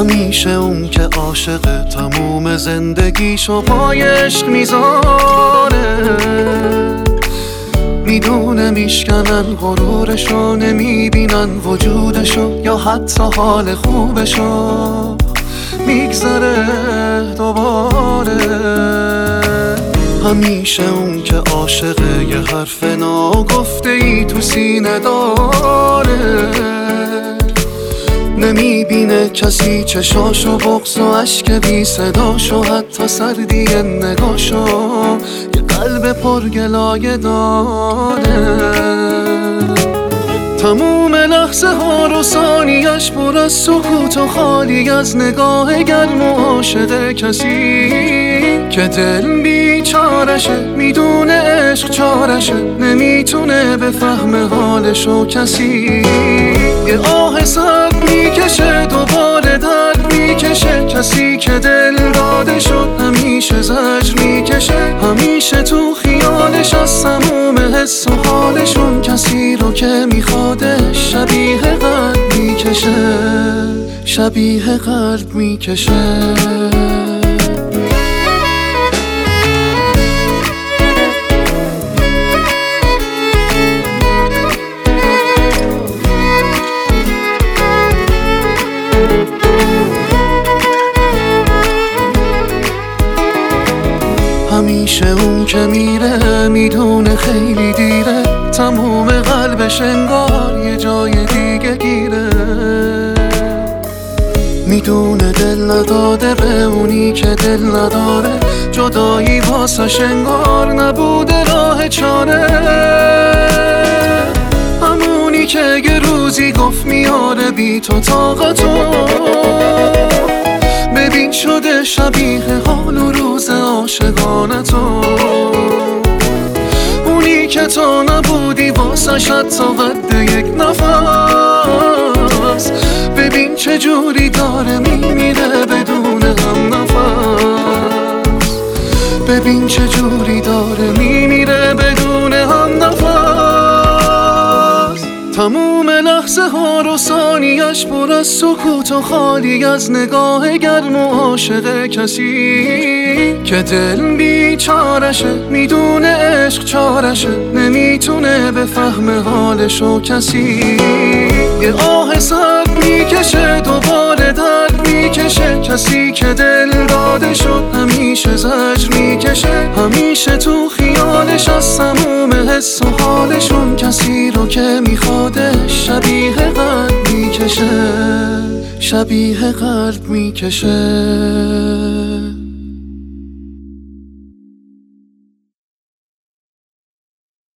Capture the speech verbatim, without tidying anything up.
همیشه اون که عاشق تموم زندگیشو پای عشق میذاره، میدونه میشکنن غرورشو، نمیبینن وجودشو یا حتی حال خوبشو، میگذره دوباره. همیشه اون که عاشقه یه حرف ناگفته ای تو سینه داره، نمیبینه کسی چشاشو، بغض و اشک بی صداشو، حتی سردی نگاشو، یه قلب پرگلایه داره. تموم لحظه ها رو ثانیش پر از سکوت و خالی از نگاه گرم و عاشق کسی که دل بیچارشه، میدونه عشق چارشه، نمیتونه بفهمه حالشو کسی. یه آه سرد میکشه دوباره درد میکشه، کسی که دل داده شد همیشه زجر میکشه، همیشه تو خیالش از سموم حس و حالشون، کسی رو که میخوادش شبیه قلب میکشه، شبیه قلب میکشه. همیشه اون که میره میدونه خیلی دیره، تموم قلبش انگار یه جای دیگه گیره، میدونه دل نداده به اونی که دل نداره، جدایی واسش انگار نبوده راه چاره. همونی که یه روزی گفت میاره بی تو طاقتو، ببین شده شبیه حال و روز عاشقانه تو، اونی که تو نبودی واسه شد تا قد یک نفس، ببین چه جوری داره میمیره بدون هم نفس، ببین چه جوری داره میمیره بدون هم نفس. تموم لحظه ها رو ثانیش پر از سکوت و خالی از نگاه گرم و عاشق کسی که دل بیچارشه، میدونه عشق چارشه، نمیتونه بفهمه حالشو کسی. یه آه سرد میکشه دوباره درد میکشه، کسی که دل داده شد همیشه زجر میکشه، همیشه تو خیالش از سموم حس و حالشون، کسی رو که میخوادش شبیه قلب میکشه، شبیه قلب میکشه.